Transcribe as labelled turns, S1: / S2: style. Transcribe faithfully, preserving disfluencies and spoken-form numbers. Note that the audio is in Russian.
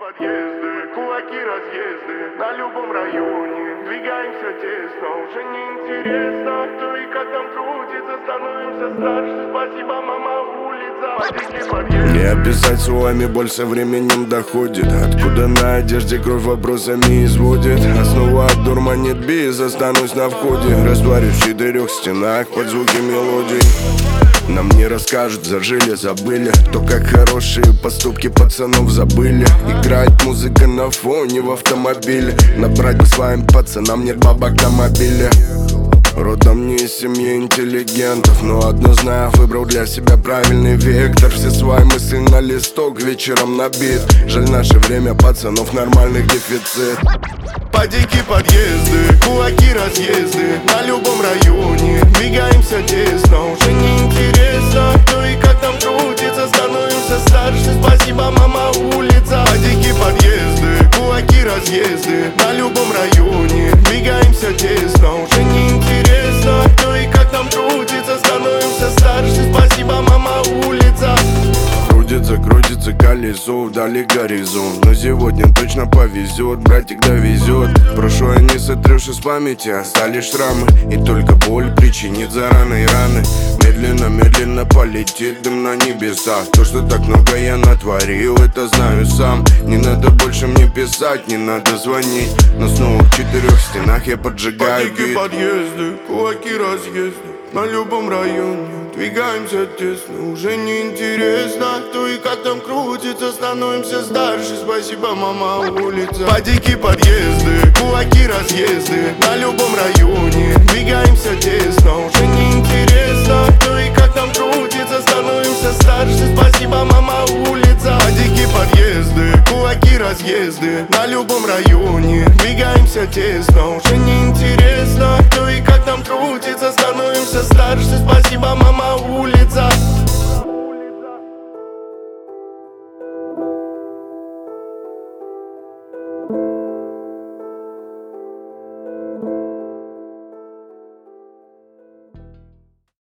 S1: подъезды, кулаки разъезды на любом районе. Двигаемся тесно, уже не интересно, кто и как там крутится. Становимся старше, спасибо, мама, улица. Подъезды, подъезды.
S2: Не описать словами, боль со временем доходит. Откуда на одежде кровь вопросами изводит. Основа дурманит бис, останусь на входе. Растворюсь в четырех стенах под звуки мелодий. Нам не расскажут, зажили, забыли. То, как хорошие поступки пацанов забыли. Играет музыка на фоне в автомобиле. Набрать бы своим пацанам нет бабок на мобиле. Родом не из семьи интеллигентов, но одно знаю, выбрал для себя правильный вектор. Все свои мысли на листок вечером набит. Жаль, наше время пацанов нормальных дефицит.
S1: Подики подъезды, кулаки разъезды на любом районе. Двигаемся тесно, уже не интересно, кто и как там крутится. Становимся старше, спасибо, мама, улица. Подики подъезды, кулаки разъезды на любом районе. Двигаемся тесно, уже не интересно, кто и как там крутится. Становимся старше, спасибо, мама, улица.
S2: Крутится, крутится колесо, вдали горизонт. Но сегодня точно повезет, братик довезет. Прошлое не сотрешь из памяти, остались шрамы. И только боль причинит зараные раны. Медленно, медленно полетит дым на небеса. То, что так много я натворил, это знаю сам. Не надо больше мне писать, не надо звонить. Но снова в четырех стенах я поджигаю
S1: Подики
S2: бит.
S1: подъезды, кулаки разъезды на любом районе. Двигаемся тесно, уже не интересно, кто и как там крутится. Становимся старше, спасибо, мама, улица. Подики подъезды, кулаки разъезды на любом районе. Двигаемся тесно, уже не интересно, кто и как там крутится. Становимся старше, спасибо, мама, улица. Подики подъезды, кулаки разъезды на любом районе. Двигаемся тесно, уже не интересно.